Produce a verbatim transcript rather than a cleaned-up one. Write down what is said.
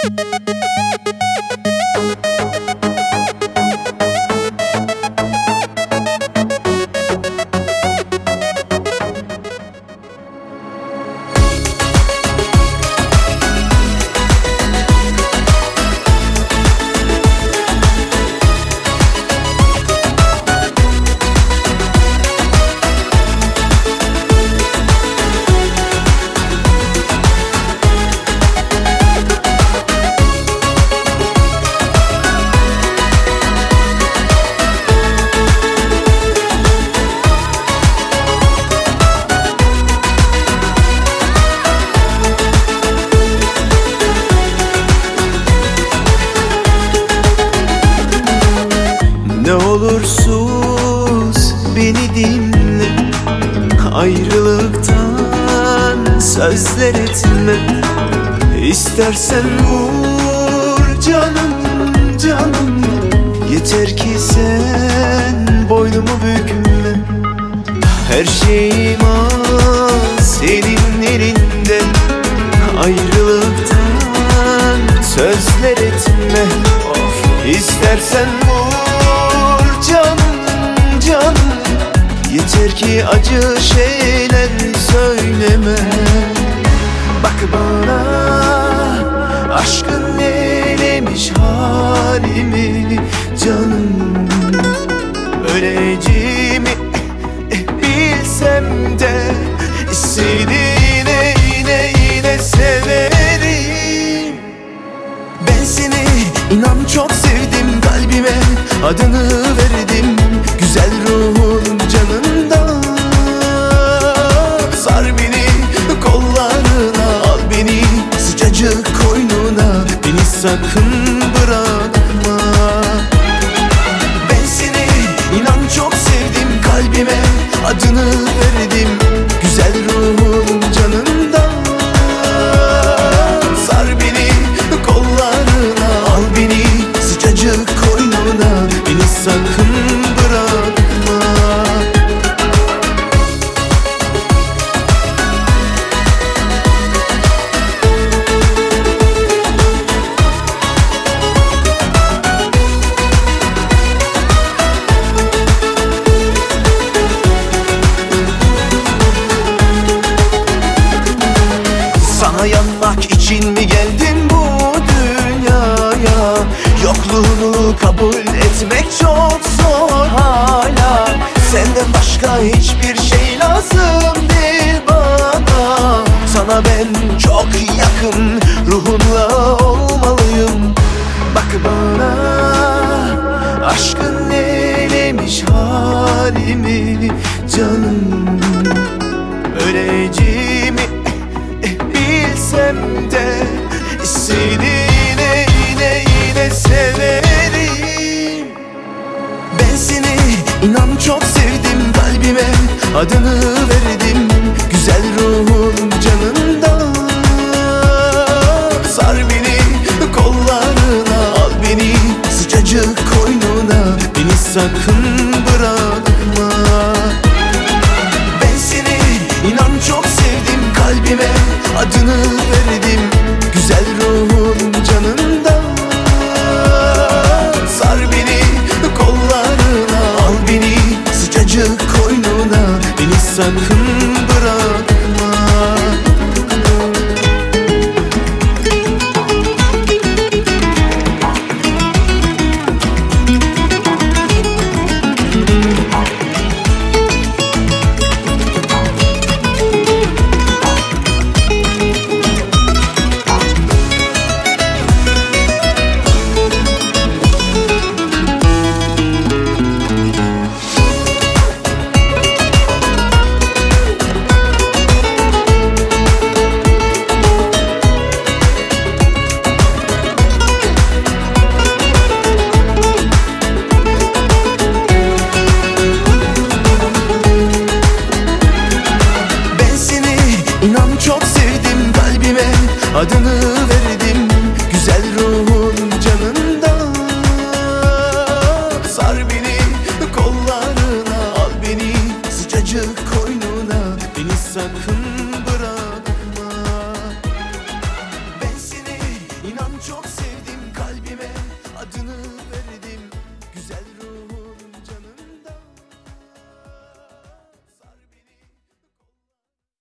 Ne olur sus beni dinle, ayrılıktan sözler etme. İstersen vur canım canım, yeter ki sen boynumu bükme. Her şeyim senin elinde, ayrılıktan sözler etme. Of, istersen vur canım canım, yeter ki acı şeyler söyleme. Bak bana, aşkın neylemiş halimi canım. Öleceğimi bilsem de seni yine yine yine severim. Ben seni inan çok sevdim, kalbime adını verdim. Güzel ruhun canından, sar beni kollarına, al beni sıcacık koynuna, beni sakın bırakma. Ben seni inan çok sevdim, kalbime adını verdim. Güzel ruhun canından, sar beni kollarına, al beni sıcacık koynuna, beni sakın bırakma. Sana yanmak için mi geldim bu dünyaya? Yokluğunu kabul etmek çok zor hala. Senden başka hiçbir şey lazım değil bana. Sana ben çok yakın, ruhunla olmalıyım. Bak bana, aşkın neylemiş halimi canım. Öleceğimi bilsem de seni yine yine yine severim. Ben seni inan çok sevdim, kalbime adını verdim. Güzel ruhun canından, sar beni kollarına, al beni sıcacık koynuna, beni sakın bırakma. Ben seni inan çok sevdim, kalbime adını verdim. Güzel ruhun canından, sar beni kollarına, al beni sıcacık koynuna, beni sakın bırakma. İnan çok sevdim, kalbime adını verdim. Güzel ruhun canından, sar beni kollarına, al beni sıcacık koynuna, beni sakın bırakma. Ben seni inan çok güzel